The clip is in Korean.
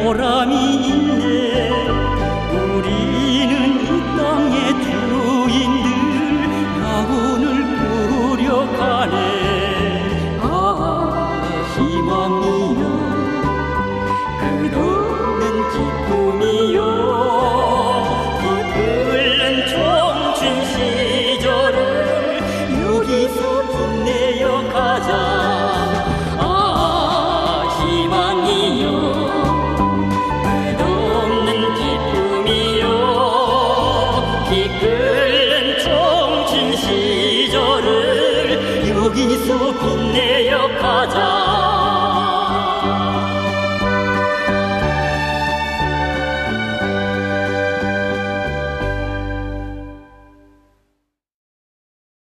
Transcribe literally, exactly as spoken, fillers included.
보람이 있네. 우리는 이 땅의 주인들 가훈을 부르려 가네. 아 희망이여 끝없는 기쁨이여 이끌는 청춘 시절을 여기서 빛내어 가자. 아 희망이여 끝없는 기쁨이여 이끌는 청춘 시절을 여기서 빛내어 가자.